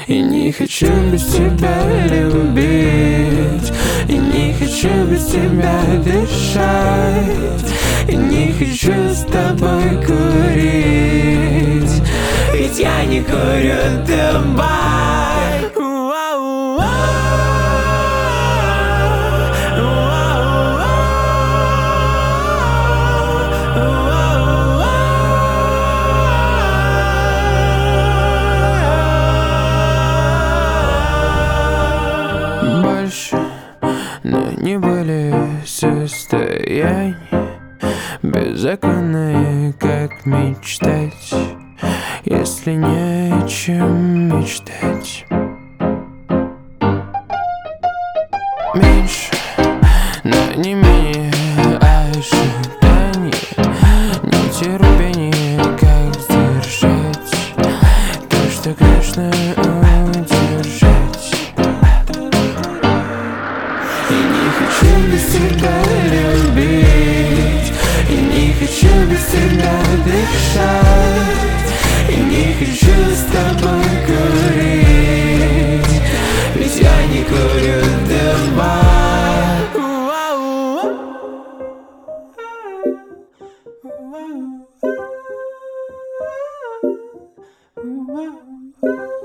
И не хочу без тебя любить, и не хочу без тебя дышать, и не хочу с тобой курить, ведь я не курю табак. Больше, но не более состояние беззаконное, как мечтать, если не о чем мечтать. Меньше, но не менее ожиданий, нетерпение, как сдержать то, что грешно удержать. И не хочу без тебя любить, и не хочу без тебя дышать, и не хочу с тобой курить, ведь я не курю табак.